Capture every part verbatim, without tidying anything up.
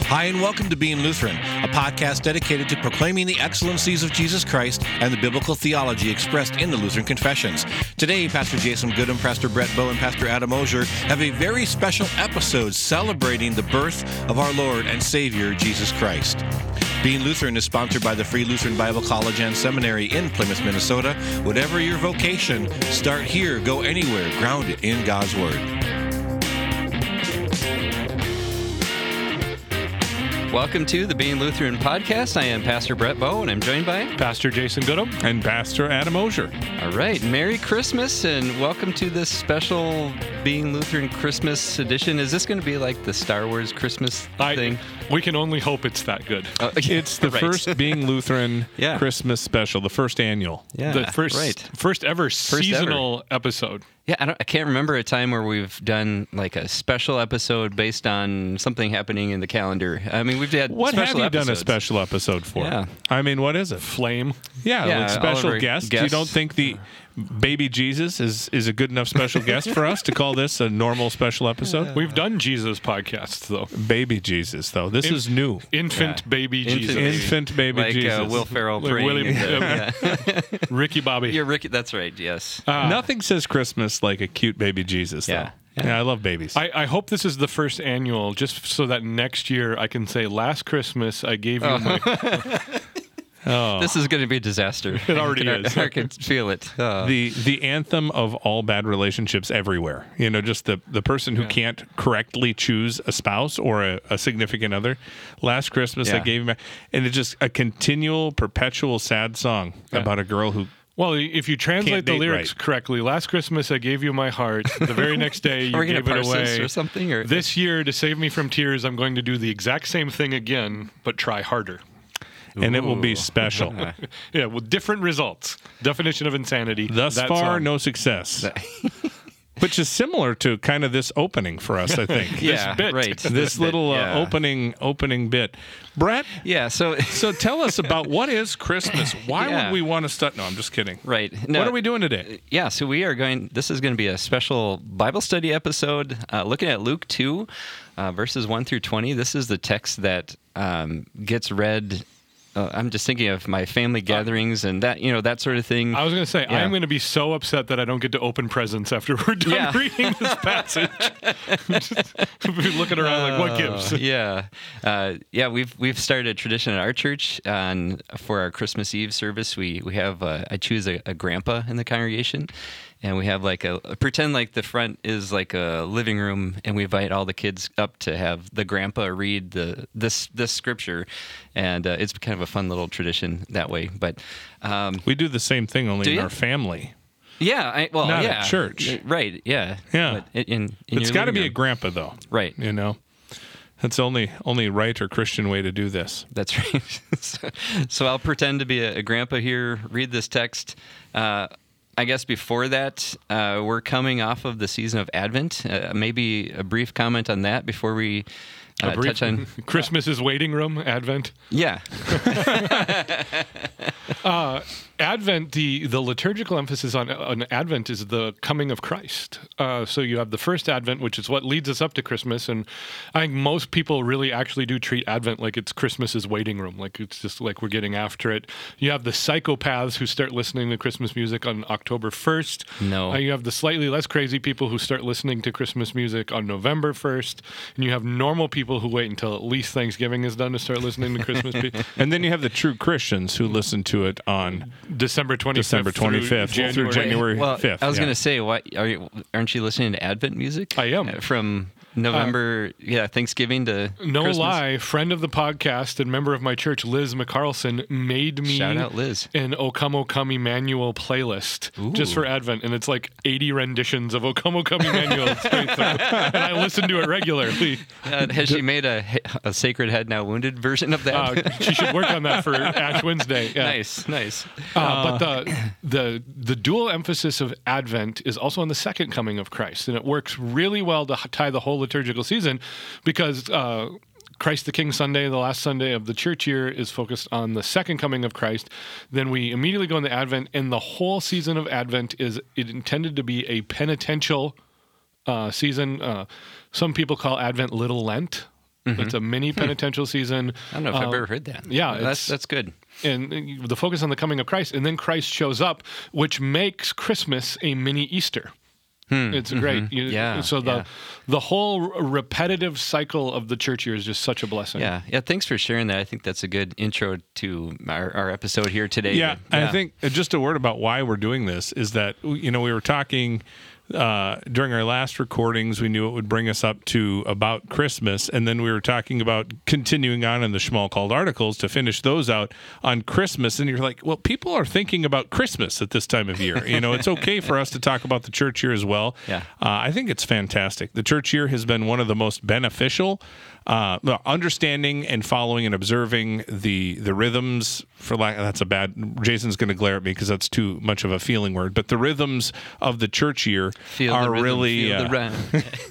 Hi, and welcome to Being Lutheran, a podcast dedicated to proclaiming the excellencies of Jesus Christ and the biblical theology expressed in the Lutheran Confessions. Today, Pastor Jason Goodham, Pastor Brett Bowe, and Pastor Adam Ozier have a very special episode celebrating the birth of our Lord and Savior, Jesus Christ. Being Lutheran is sponsored by the Free Lutheran Bible College and Seminary in Plymouth, Minnesota. Whatever your vocation, start here, go anywhere, grounded in God's Word. Welcome to the Being Lutheran podcast. I am Pastor Brett Bowe, and I'm joined by Pastor Jason Goodham and Pastor Adam Ozier. All right, Merry Christmas, and welcome to this special Being Lutheran Christmas edition. Is this going to be like the Star Wars Christmas I, thing? We can only hope it's that good. Uh, It's the right. first Being Lutheran Yeah. Christmas special, the first annual. Yeah, the first, right. first ever First seasonal episode. Yeah, I, don't, I can't remember a time where we've done like a special episode based on something happening in the calendar. I mean, we've had What have special you episodes. done a special episode for? Yeah. I mean, what is it? Flame. Yeah, Yeah, like all special of our guests. You guests. don't think the baby Jesus is, is a good enough special guest for us to call this a normal special episode? We've done Jesus podcasts, though. Baby Jesus, though. This In- is new. Infant Yeah. baby Infant Jesus. baby. Infant baby like Jesus. uh, Will Ferrell Like praying. William- Yeah. Ricky Bobby. You're Ricky. That's right. Yes. Ah. Nothing says Christmas like a cute baby Jesus, though. Yeah. Yeah, I love babies. I, I hope this is the first annual, just so that next year I can say, last Christmas I gave you my... oh. This is going to be a disaster. It already I can- is. I can feel it. Uh, the the anthem of all bad relationships everywhere. You know, just the, the person who Yeah. can't correctly choose a spouse or a, a significant other. Last Christmas I Yeah. gave him, and it's just a continual, perpetual sad song Yeah. about a girl who. Well, if you translate Can't the date lyrics right. correctly, last Christmas I gave you my heart. The very next day you Are we gave gonna it parse this away. or something? Or This year, to save me from tears, I'm going to do the exact same thing again, but try harder. And it will be Ooh. special. Yeah, with different results. Definition of insanity. Thus that far, song. no success. Which is similar to kind of this opening for us, I think. yeah, bit. right. This little uh, Yeah. opening opening bit. Brett, Yeah. So so tell us about what is Christmas? Why Yeah. would we want to start? No, I'm just kidding. right. No, What are we doing today? Yeah. So we are going. This is going to be a special Bible study episode, uh, looking at Luke two, uh, verses one through twenty. This is the text that um, gets read. Uh, I'm just thinking of my family gatherings and that, you know, that sort of thing. I was going to say, Yeah. I'm going to be so upset that I don't get to open presents after we're done Yeah. reading this passage. Just be looking around like, what gives? Uh, yeah, uh, yeah. We've we've started a tradition at our church, and for our Christmas Eve service, we we have uh, I choose a, a grandpa in the congregation, and we have like a pretend like the front is like a living room, and we invite all the kids up to have the grandpa read the this this scripture, and uh, it's kind of a fun little tradition that way. But um, We do the same thing, only Do in you? our family. yeah, I, well, Not at yeah, church. Uh, right? Yeah, Yeah. But in, in It's your got to living be a room. grandpa, though. Right. You know, that's the only only right or Christian way to do this. That's right. so, so I'll pretend to be a, a grandpa here, read this text. Uh, I guess before that, uh, we're coming off of the season of Advent. Uh, maybe a brief comment on that before we uh, A brief- touch on. Christmas's waiting room, Advent. Yeah. Uh, Advent, the, the liturgical emphasis on, on Advent is the coming of Christ. Uh, so you have the first Advent, which is what leads us up to Christmas. And I think most people really actually do treat Advent like it's Christmas's waiting room. Like it's just like we're getting after it. You have the psychopaths who start listening to Christmas music on October first. No. Uh, you have the slightly less crazy people who start listening to Christmas music on November first. And you have normal people who wait until at least Thanksgiving is done to start listening to Christmas music. And then you have the true Christians who listen to it on December twenty-fifth. December twenty-fifth through through January Well, fifth. I was yeah. going to say, why are you? Aren't you listening to Advent music? I am. Uh, From November, yeah, Thanksgiving to No Christmas? lie, friend of the podcast and member of my church, Liz McCarlson, made me Shout out, Liz. an O Come O Come Emmanuel playlist just Ooh. for Advent, and it's like eighty renditions of O Come O Come Emmanuel straight through, and I listen to it regularly. Uh, has she made a, a Sacred Head Now Wounded version of that? Uh, she should work on that for Ash Wednesday. Yeah. Nice, nice. Uh, but the the the dual emphasis of Advent is also on the second coming of Christ, and it works really well to h- tie the whole liturgical season, because uh, Christ the King Sunday, the last Sunday of the church year, is focused on the second coming of Christ. Then we immediately go into Advent, and the whole season of Advent is it intended to be a penitential uh, season. Uh, some people call Advent Little Lent. It's a mini penitential season. I don't know if I've Um, ever heard that. yeah, that's it's- that's good. And the focus on the coming of Christ, and then Christ shows up, which makes Christmas a mini Easter. It's great. You- Yeah, So the yeah. the whole r- repetitive cycle of the church year is just such a blessing. Yeah, yeah. Thanks for sharing that. I think that's a good intro to our, our episode here today. Yeah, I think uh, just a word about why we're doing this is that, you know, we were talking uh, during our last recordings, we knew it would bring us up to about Christmas, and then we were talking about continuing on in the Schmalkald articles to finish those out on Christmas, and you're like, well, people are thinking about Christmas at this time of year. You know, it's okay for us to talk about the church year as well. Yeah. Uh, I think it's fantastic. The church year has been one of the most beneficial, uh, well, understanding and following and observing the the rhythms. For lack, that's a bad. Jason's going to glare at me because that's too much of a feeling word. But the rhythms of the church year Feel are the rhythm, really. feel the uh, rhyme.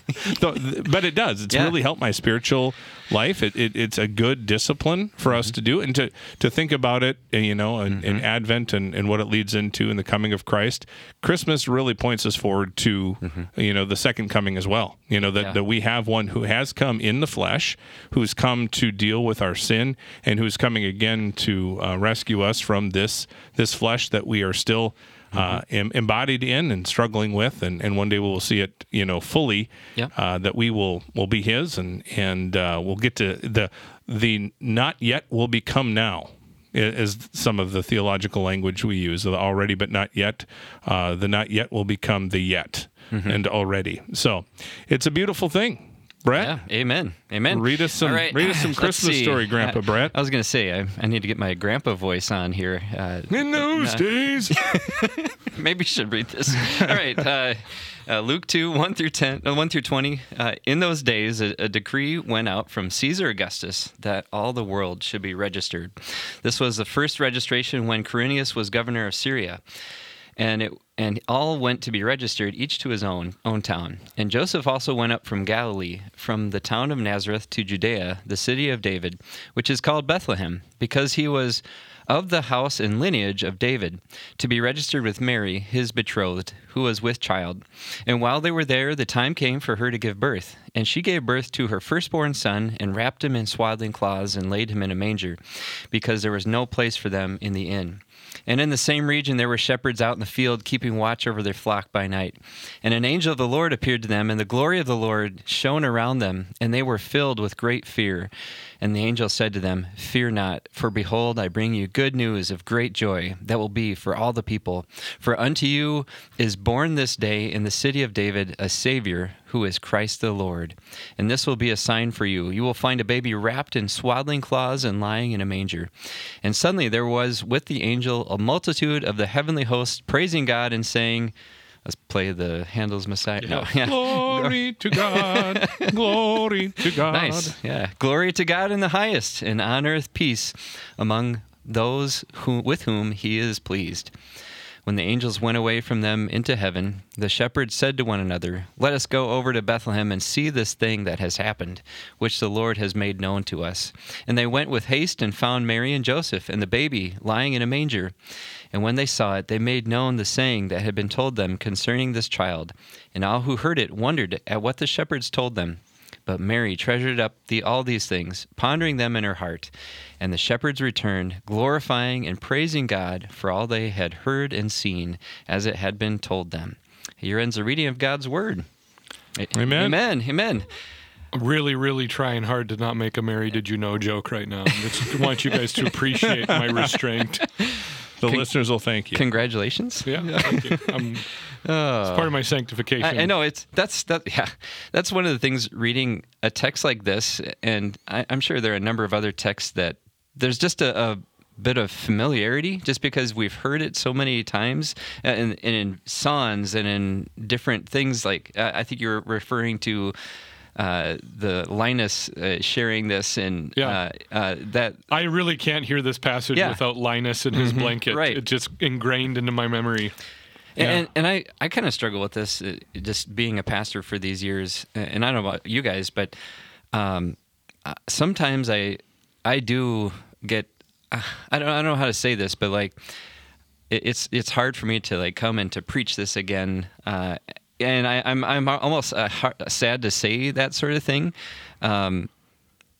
the- but it does. It's Yeah. really helped my spiritual life. It, it, it's a good discipline for us to do and to, to think about it, uh, you know, in, in Advent and, and what it leads into in the coming of Christ. Christmas really points us forward to, you know, the second coming as well. You know, that, Yeah. that we have one who has come in the flesh, who's come to deal with our sin, and who's coming again to uh, rescue us from this this flesh that we are still uh, em- embodied in and struggling with, and, and one day we will see it, you know, fully. Yep. Uh, that we will will be His, and and uh, we'll get to the the not yet will become now, i- is some of the theological language we use. The already but not yet, uh, the not yet will become the yet and already. So it's a beautiful thing. Brett, Yeah, amen, amen. read us some All right. read us some Let's Christmas see. story, Grandpa I, Brett. I was going to say I, I need to get my grandpa voice on here. Uh, In those uh, days, Maybe you should read this. All right. Uh, uh, Luke two, one through ten, uh, one through twenty. Uh, in those days, a, a decree went out from Caesar Augustus that all the world should be registered. This was the first registration when Quirinius was governor of Syria. And it and all went to be registered, each to his own own town. And Joseph also went up from Galilee, from the town of Nazareth to Judea, the city of David, which is called Bethlehem, because he was of the house and lineage of David, to be registered with Mary, his betrothed, who was with child. And while they were there, the time came for her to give birth. And she gave birth to her firstborn son, and wrapped him in swaddling cloths, and laid him in a manger, because there was no place for them in the inn. And in the same region there were shepherds out in the field, keeping watch over their flock by night. And an angel of the Lord appeared to them, and the glory of the Lord shone around them, and they were filled with great fear. And the angel said to them, "Fear not, for behold, I bring you good news of great joy that will be for all the people. For unto you is born this day in the city of David a Savior, who is Christ the Lord. And this will be a sign for you. You will find a baby wrapped in swaddling cloths and lying in a manger." And suddenly there was with the angel a multitude of the heavenly hosts praising God and saying, let's play the Handel's Messiah. No, yeah. glory to God, glory to God. Nice. Yeah. Glory to God in the highest, and on earth peace among those who, with whom he is pleased. When the angels went away from them into heaven, the shepherds said to one another, "Let us go over to Bethlehem and see this thing that has happened, which the Lord has made known to us." And they went with haste and found Mary and Joseph and the baby lying in a manger. And when they saw it, they made known the saying that had been told them concerning this child. And all who heard it wondered at what the shepherds told them. But Mary treasured up the, all these things, pondering them in her heart. And the shepherds returned, glorifying and praising God for all they had heard and seen, as it had been told them. Here ends the reading of God's word. Amen. Amen. Amen. Really, really trying hard to not make a Mary Did You Know joke right now. I just want you guys to appreciate my restraint. The listeners will thank you. Congratulations. Yeah, thank you. I'm, it's part of my sanctification. I, I know it's that's that yeah that's one of the things reading a text like this, and I, I'm sure there are a number of other texts that there's just a, a bit of familiarity just because we've heard it so many times, and, and in songs and in different things. Like uh, I think you're referring to uh, the Linus uh, sharing this, and Yeah. uh, uh, that I really can't hear this passage Yeah. without Linus and his blanket. Right. It's just ingrained into my memory. Yeah. And, and I, I kind of struggle with this, uh, just being a pastor for these years. And I don't know about you guys, but um, uh, sometimes I I do get uh, I don't I don't know how to say this, but like it, it's it's hard for me to like come and to preach this again. Uh, and I, I'm I'm almost uh, hard, sad to say that sort of thing. Um,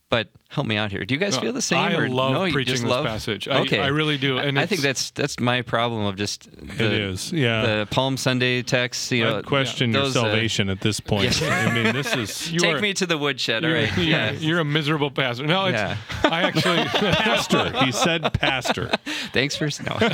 But help me out here. Do you guys No, feel the same? I or love no, you preaching just this love? passage. I, Okay, I really do. And I it's- think that's that's my problem of just the, It is, yeah. the Palm Sunday text. You know, I'd question your those, uh, salvation at this point. Yeah. I mean, this is You take are- me to the woodshed. All You're, right. you're, Yeah. you're a miserable pastor. No, it's, Yeah. I actually, pastor. He said pastor. Thanks for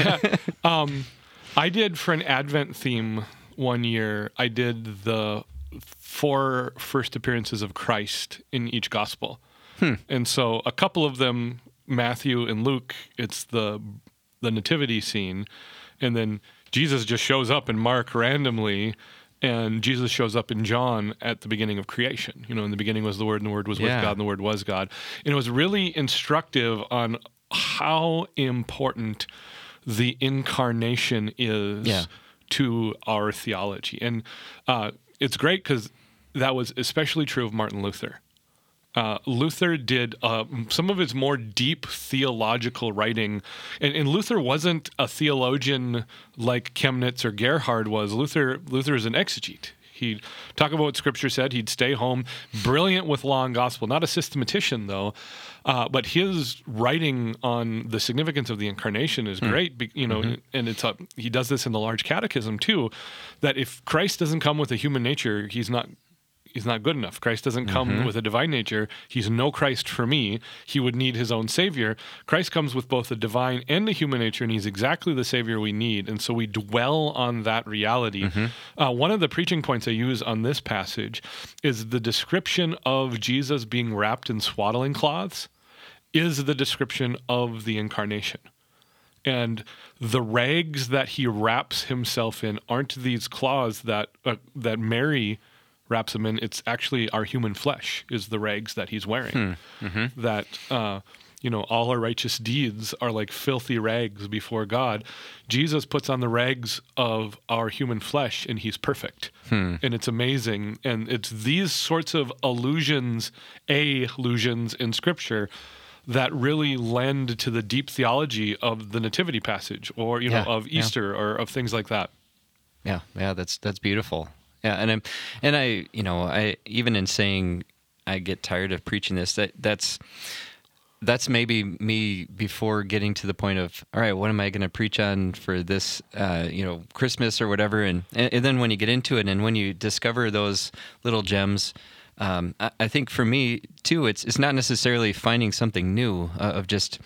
no. I did for an Advent theme one year, I did the four first appearances of Christ in each gospel. Hmm. And so a couple of them, Matthew and Luke, it's the the nativity scene. And then Jesus just shows up in Mark randomly, and Jesus shows up in John at the beginning of creation. You know, in the beginning was the Word, and the Word was Yeah. with God, and the Word was God. And it was really instructive on how important the incarnation is Yeah. to our theology. And uh, it's great because that was especially true of Martin Luther. Uh, Luther did uh, some of his more deep theological writing, and, and Luther wasn't a theologian like Chemnitz or Gerhard was. Luther, Luther is an exegete. He'd talk about what Scripture said. He'd stay home, brilliant with law and gospel. Not a systematician, though, uh, but his writing on the significance of the incarnation is great. be- You know, and it's a, he does this in the Large Catechism too. That if Christ doesn't come with a human nature, he's not. He's not good enough. Christ doesn't come with a divine nature. He's no Christ for me. He would need his own Savior. Christ comes with both a divine and a human nature, and he's exactly the Savior we need. And so we dwell on that reality. Uh, one of the preaching points I use on this passage is the description of Jesus being wrapped in swaddling cloths is the description of the incarnation. And the rags that he wraps himself in aren't these cloths that uh, that Mary wraps him in. It's actually our human flesh is the rags that he's wearing. That uh, you know, all our righteous deeds are like filthy rags before God. Jesus puts on the rags of our human flesh, and he's perfect. And it's amazing. And it's these sorts of allusions, allusions in Scripture that really lend to the deep theology of the nativity passage, or you know, Yeah, of yeah. Easter, or of things like that. Yeah, yeah, that's that's beautiful. Yeah, and I'm, and I, you know, I even in saying I get tired of preaching this. That that's that's maybe me before getting to the point of, all right, what am I going to preach on for this, uh, you know, Christmas or whatever, and, and and then when you get into it and when you discover those little gems. Um, I, I think for me too, it's it's not necessarily finding something new uh, of just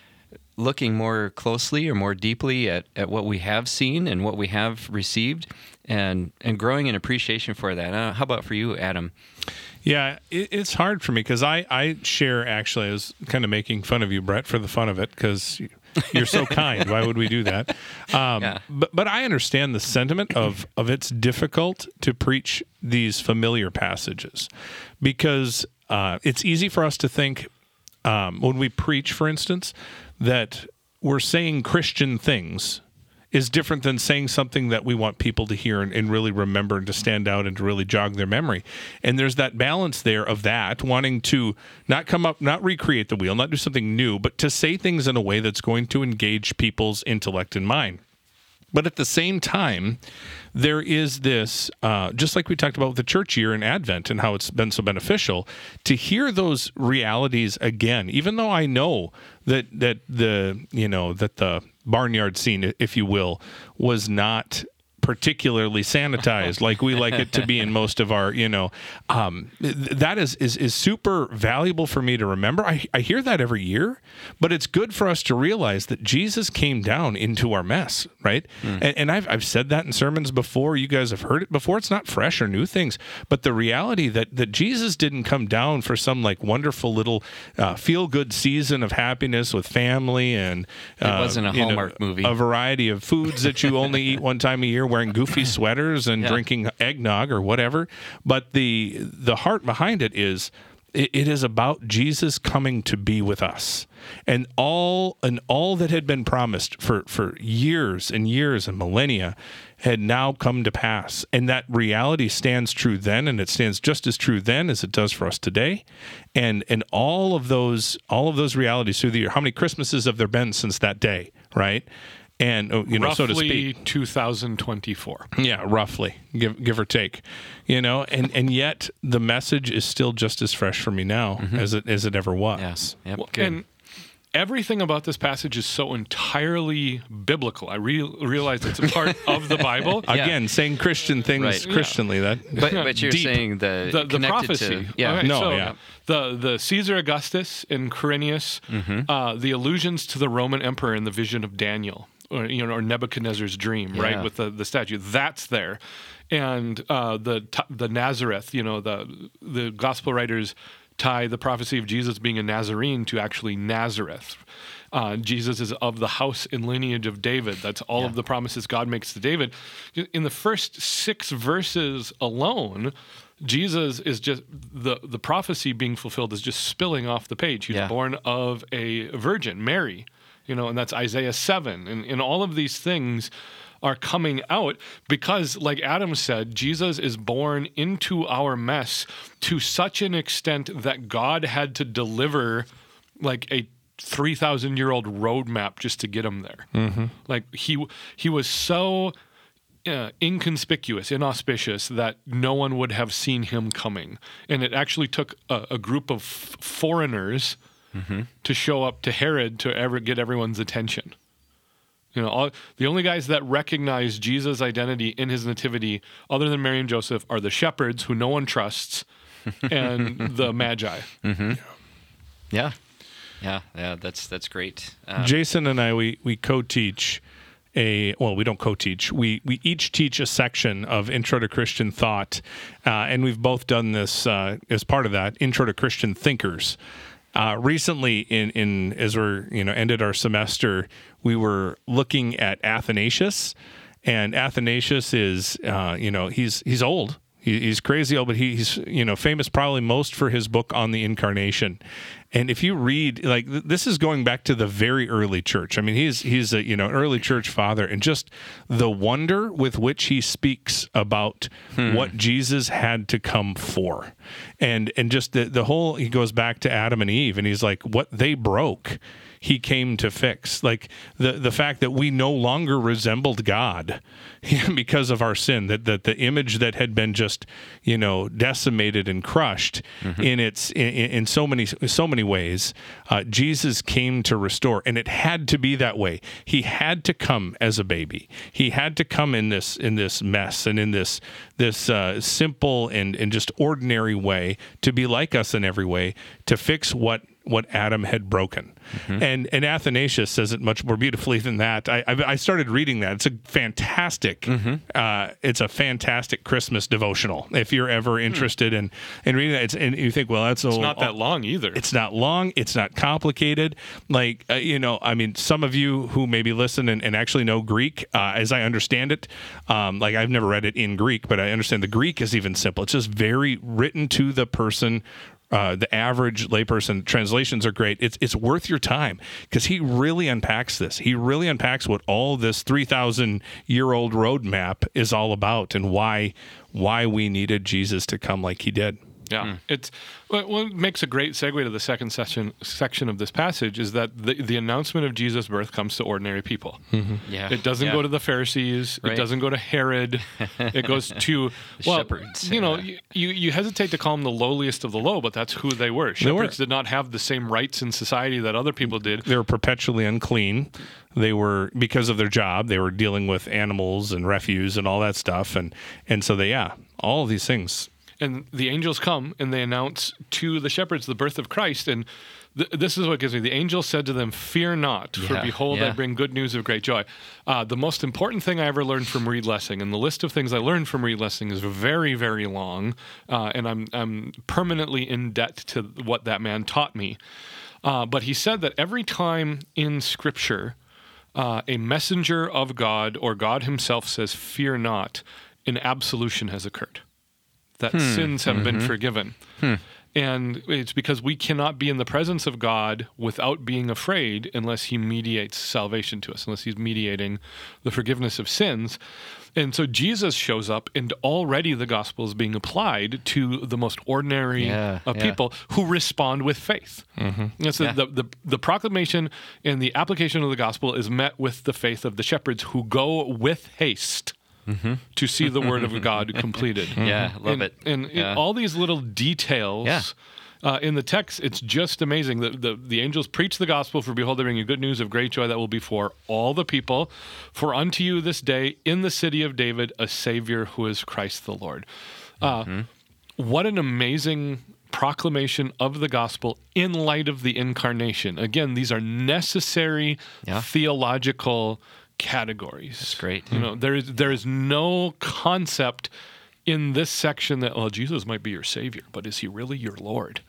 looking more closely or more deeply at, at what we have seen and what we have received, and and growing an appreciation for that. Uh, how about for you, Adam? Yeah, it, it's hard for me because I, I share, actually, I was kind of making fun of you, Brett, for the fun of it, because you're so kind. Why would we do that? Um, Yeah. but, but I understand the sentiment of, of it's difficult to preach these familiar passages because uh, it's easy for us to think um, when we preach, for instance, that we're saying Christian things is different than saying something that we want people to hear and, and really remember and to stand out and to really jog their memory. And there's that balance there of that, wanting to not come up, not recreate the wheel, not do something new, but to say things in a way that's going to engage people's intellect and mind. But at the same time, there is this, uh, just like we talked about with the church year and Advent and how it's been so beneficial, to hear those realities again, even though I know that that the, you know, that the barnyard scene, if you will, was not particularly sanitized like we like it to be in most of our, you know, um, th- that is, is is super valuable for me to remember. I, I hear that every year, but it's good for us to realize that Jesus came down into our mess, right? Mm. And, and I've, I've said that in sermons before. You guys have heard it before. It's not fresh or new things, but the reality that, that Jesus didn't come down for some like wonderful little uh, feel-good season of happiness with family and uh, It wasn't a you know, Hallmark movie. A variety of foods that you only eat one time a year, wearing goofy sweaters and Yeah. drinking eggnog or whatever. But the the heart behind it is it, it is about Jesus coming to be with us. And all and all that had been promised for, for years and years and millennia had now come to pass. And that reality stands true then, and it stands just as true then as it does for us today. And and all of those all of those realities through the year. How many Christmases have there been since that day, right? and oh, you know, roughly so to speak, two thousand twenty-four. Yeah, roughly, give give or take, you know, and, and yet the message is still just as fresh for me now mm-hmm. as it as it ever was. Yes, yep, well, good. And everything about this passage is so entirely biblical. I re- realize it's a part of the Bible. Yeah. Again, saying Christian things Right. Christianly. That, But but you're Deep. saying the the, the connected prophecy. To, yeah. All right, No, so yeah. The the Caesar Augustus and Quirinius, uh, the allusions to the Roman emperor in the vision of Daniel, or you know, or Nebuchadnezzar's dream, Yeah. right, with the, the statue. That's there, and uh, the t- the Nazareth. You know, the the gospel writers tie the prophecy of Jesus being a Nazarene to actually Nazareth. Uh, Jesus is of the house and lineage of David. That's all Yeah. of the promises God makes to David. In the first six verses alone, Jesus is just the the prophecy being fulfilled is just spilling off the page. He's Yeah. born of a virgin, Mary, you know, and that's Isaiah seven, and and all of these things are coming out because, like Adam said, Jesus is born into our mess to such an extent that God had to deliver like a three thousand year old roadmap just to get him there. Mm-hmm. Like he he was so uh, inconspicuous, inauspicious that no one would have seen him coming, and it actually took a, a group of f- foreigners mm-hmm. to show up to Herod to ever get everyone's attention. You know, all, the only guys that recognize Jesus' identity in his nativity, other than Mary and Joseph, are the shepherds who no one trusts and the Magi. Mm-hmm. Yeah. Yeah, yeah, that's that's great. Um, Jason and I, we we co-teach a well, we don't co-teach. We we each teach a section of Intro to Christian Thought, uh, and we've both done this uh, as part of that Intro to Christian Thinkers. Uh, recently, in in as we're you know ended our semester, we were looking at Athanasius, and Athanasius is uh, you know he's he's old. He's crazy old, but he's you know famous probably most for his book on the Incarnation. And if you read, like th- this is going back to the very early church. I mean, he's he's a you know early church father, and just the wonder with which he speaks about hmm. what Jesus had to come for, and and just the the whole he goes back to Adam and Eve, and he's like, what they broke, he came to fix. Like the the fact that we no longer resembled God because of our sin, that that the image that had been just you know decimated and crushed mm-hmm. in its in, in so many so many ways, uh, Jesus came to restore, and it had to be that way. He had to come as a baby. He had to come in this in this mess and in this this uh, simple and and just ordinary way to be like us in every way, to fix what what Adam had broken. Mm-hmm. And and Athanasius says it much more beautifully than that. I I, I started reading that. It's a fantastic mm-hmm. uh, it's a fantastic Christmas devotional. If you're ever interested mm. in, in reading that, it's, and you think, well, that's it's a, not that long either. It's not long. It's not complicated. Like uh, you know, I mean, some of you who maybe listen and, and actually know Greek, uh, as I understand it, um, like I've never read it in Greek, but I understand the Greek is even simple. It's just very written to the person. Uh, the average layperson. Translations are great. It's it's worth your time because he really unpacks this. He really unpacks what all this three thousand year old roadmap is all about, and why why we needed Jesus to come like he did. Yeah, mm. it's well, what makes a great segue to the second section section of this passage is that the, the announcement of Jesus' birth comes to ordinary people. Mm-hmm. Yeah, it doesn't yeah. go to the Pharisees. Right. It doesn't go to Herod. It goes to well, shepherds. You know, yeah. you, you hesitate to call them the lowliest of the low, but that's who they were. Shepherds they were. did not have the same rights in society that other people did. They were perpetually unclean. They were, because of their job, they were dealing with animals and refuse and all that stuff, and and so they yeah, all of these things. And the angels come and they announce to the shepherds the birth of Christ. And th- this is what gives me. The angel said to them, "Fear not, for yeah, behold, yeah. I bring good news of great joy." Uh, the most important thing I ever learned from Reed Lessing, and the list of things I learned from Reed Lessing is very, very long. Uh, and I'm, I'm permanently in debt to what that man taught me. Uh, but he said that every time in Scripture, uh, a messenger of God or God himself says, "Fear not," an absolution has occurred. That hmm. sins have mm-hmm. been forgiven. Hmm. And it's because we cannot be in the presence of God without being afraid unless he mediates salvation to us, unless he's mediating the forgiveness of sins. And so Jesus shows up, and already the gospel is being applied to the most ordinary Yeah, of yeah. people who respond with faith. Mm-hmm. That's the, Yeah. the, the, the proclamation and the application of the gospel is met with the faith of the shepherds who go with haste Mm-hmm. to see the word of God completed. Yeah, love and, it. And in Yeah. all these little details Yeah. uh, in the text, it's just amazing. The, the, the angels preach the gospel, for behold, they bring you good news of great joy that will be for all the people. For unto you this day in the city of David a Savior who is Christ the Lord. Uh, Mm-hmm. What an amazing proclamation of the gospel in light of the incarnation. Again, these are necessary Yeah. theological categories. That's great. You know, there is there is no concept in this section that, well, Jesus might be your Savior, but is he really your Lord?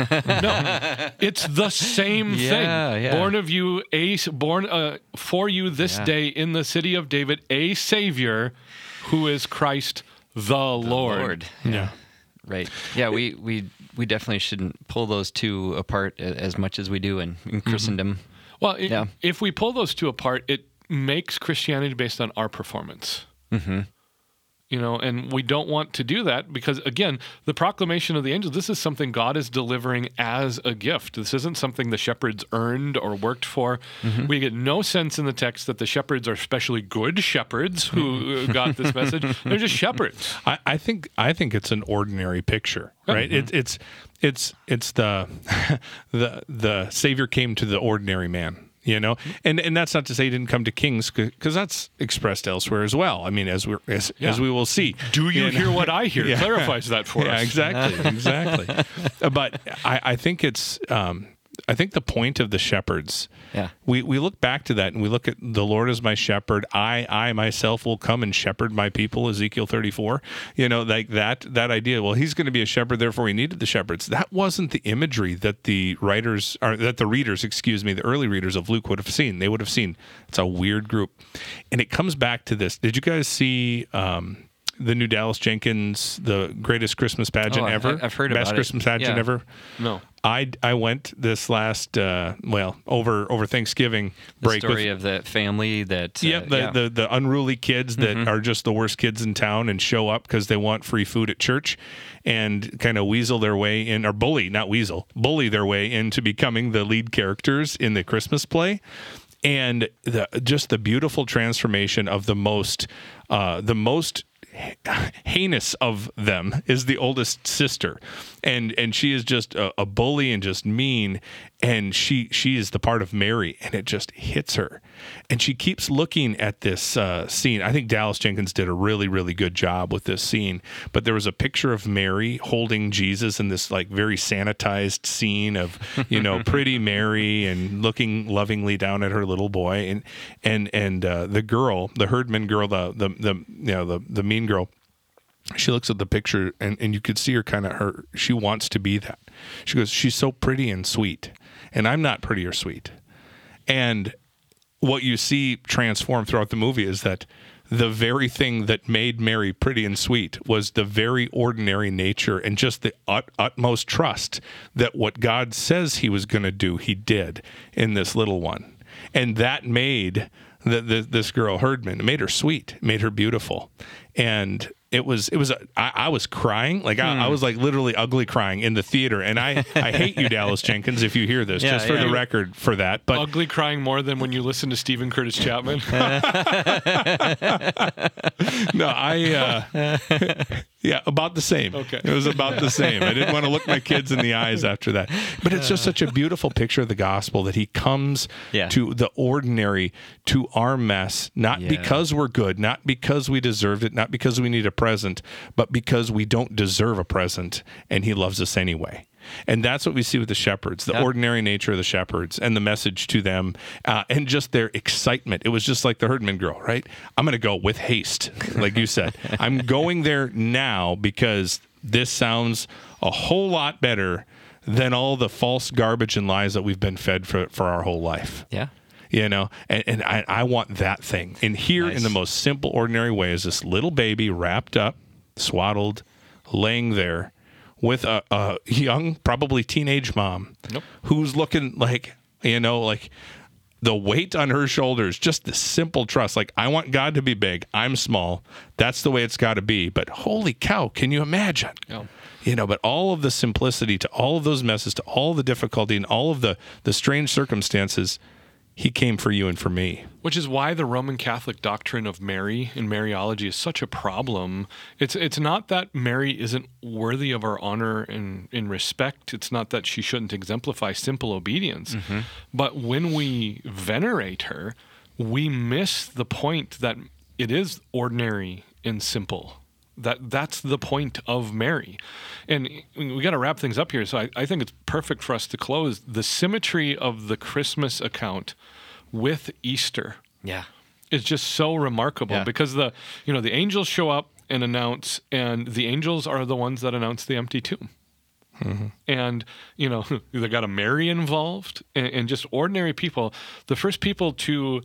No, it's the same Yeah, thing. yeah. Born of you, a born uh, for you this Yeah. day in the city of David, a Savior who is Christ the, Lord. Lord. Yeah. Right. Yeah, we, we, we definitely shouldn't pull those two apart a- as much as we do in, in Christendom. Well, i- Yeah. if we pull those two apart, it makes Christianity based on our performance. Mm-hmm. You know, and we don't want to do that because, again, the proclamation of the angels, this is something God is delivering as a gift. This isn't something the shepherds earned or worked for. Mm-hmm. We get no sense in the text that the shepherds are especially good shepherds who uh, got this message. They're just shepherds. I, I think I think it's an ordinary picture, right? It, it's it's it's the the the Savior came to the ordinary man, you know, and and that's not to say he didn't come to kings, because that's expressed elsewhere as well. I mean, as we as, Yeah. as we will see. Do you know? hear what I hear? Yeah. Clarifies that for Yeah, us. exactly, exactly. Uh, but I, I think it's um, I think the point of the shepherds. Yeah. We we look back to that and we look at the Lord as my shepherd. I I myself will come and shepherd my people. Ezekiel thirty-four. You know, like that that idea. Well, he's going to be a shepherd, therefore he needed the shepherds. That wasn't the imagery that the writers or that the readers, excuse me, the early readers of Luke would have seen. They would have seen it's a weird group, and it comes back to this. Did you guys see? Um, the new Dallas Jenkins, the greatest Christmas pageant Oh, I- ever. I've heard Best about it. Christmas pageant Yeah. ever. No. I, I went this last uh, well over over Thanksgiving The break story with of the family that. Uh, yeah, the, yeah. the the unruly kids that Mm-hmm. are just the worst kids in town and show up because they want free food at church, and kind of weasel their way in, or bully, not weasel, bully their way into becoming the lead characters in the Christmas play. And the just the beautiful transformation of the most uh, the most heinous of them is the oldest sister, and and she is just a, a bully and just mean, and she she is the part of Mary, and it just hits her, and she keeps looking at this uh, scene. I think Dallas Jenkins did a really really good job with this scene, but there was a picture of Mary holding Jesus in this like very sanitized scene of, you know, pretty Mary and looking lovingly down at her little boy, and and and uh, the girl, the herdman girl, the the the you know the the mean girl, she looks at the picture and, and you could see her kind of her she wants to be that. She goes, she's so pretty and sweet, and I'm not pretty or sweet. And what you see transform throughout the movie is that the very thing that made Mary pretty and sweet was the very ordinary nature and just the ut- utmost trust that what God says he was going to do, he did in this little one. And that made the, the, this girl Herdman, it made her sweet, it made her beautiful. And it was, it was, a, I, I was crying. Like I, I was like literally ugly crying in the theater. And I, I hate you, Dallas Jenkins, if you hear this, Yeah, just for yeah. the record for that. But Ugly crying more than when you listen to Stephen Curtis Chapman. no, I, uh, yeah, about the same. Okay. It was about the same. I didn't want to look my kids in the eyes after that. But it's just such a beautiful picture of the gospel that he comes Yeah. to the ordinary, to our mess, not Yeah. because we're good, not because we deserved it, not because we need a present, but because we don't deserve a present, and he loves us anyway. And that's what we see with the shepherds, the Yeah. ordinary nature of the shepherds and the message to them, uh, and just their excitement. It was just like the herdman girl, right? I'm going to go with haste, like you said. I'm going there now because this sounds a whole lot better than all the false garbage and lies that we've been fed for, for our whole life. Yeah. You know, and, and I, I want that thing. And here Nice. in the most simple, ordinary way is this little baby wrapped up, swaddled, laying there, with a, a young, probably teenage mom Nope. who's looking like, you know, like the weight on her shoulders, just the simple trust. Like, I want God to be big. I'm small. That's the way it's got to be. But holy cow, can you imagine? Yeah. You know, but all of the simplicity to all of those messes, to all the difficulty and all of the, the strange circumstances, he came for you and for me. Which is why the Roman Catholic doctrine of Mary and Mariology is such a problem. It's it's not that Mary isn't worthy of our honor and, and respect. It's not that she shouldn't exemplify simple obedience. Mm-hmm. But when we venerate her, we miss the point that it is ordinary and simple. That that's the point of Mary. And we got to wrap things up here. So I, I think it's perfect for us to close. The symmetry of the Christmas account with Easter Yeah. is just so remarkable Yeah. because the you know the angels show up and announce, and the angels are the ones that announce the empty tomb. Mm-hmm. And you know they got a Mary involved and, and just ordinary people. The first people to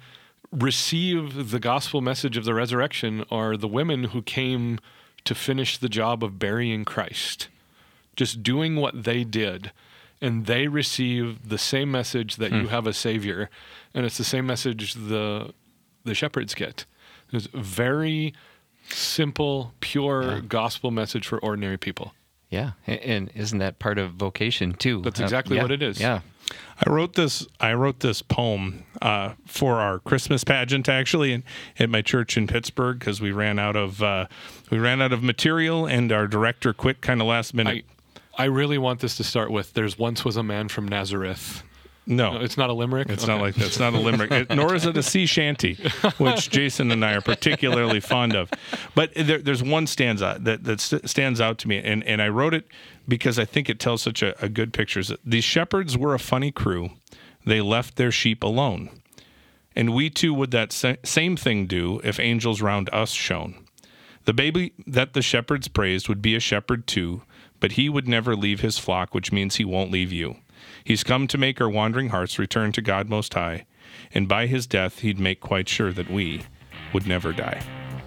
receive the gospel message of the resurrection are the women who came to finish the job of burying Christ, just doing what they did. And they receive the same message that you have a Savior, and it's the same message the the shepherds get. It's a very simple, pure Yeah. gospel message for ordinary people. Yeah. A- And isn't that part of vocation too? That's Uh, exactly yeah. what it is. Yeah. I wrote this. I wrote this poem uh, for our Christmas pageant, actually, in, at my church in Pittsburgh, because we ran out of uh, we ran out of material, and our director quit kind of last minute. I, I really want this to start with, "There's once was a man from Nazareth." no, No, it's not a limerick? It's Okay. not like that. It's not a limerick, it, nor is it a sea shanty, which Jason and I are particularly fond of. But there, there's one stands out that, that st- stands out to me, and, and I wrote it because I think it tells such a, a good picture. These shepherds were a funny crew. They left their sheep alone. And we too would that sa- same thing do if angels round us shone. The baby that the shepherds praised would be a shepherd too, but he would never leave his flock, which means he won't leave you. He's come to make our wandering hearts return to God Most High, and by his death he'd make quite sure that we would never die.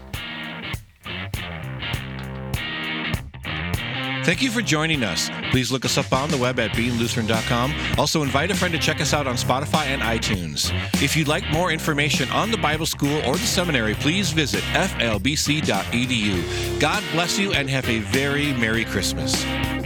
Thank you for joining us. Please look us up on the web at being lutheran dot com. Also, invite a friend to check us out on Spotify and iTunes. If you'd like more information on the Bible School or the seminary, please visit f l b c dot e d u. God bless you and have a very Merry Christmas.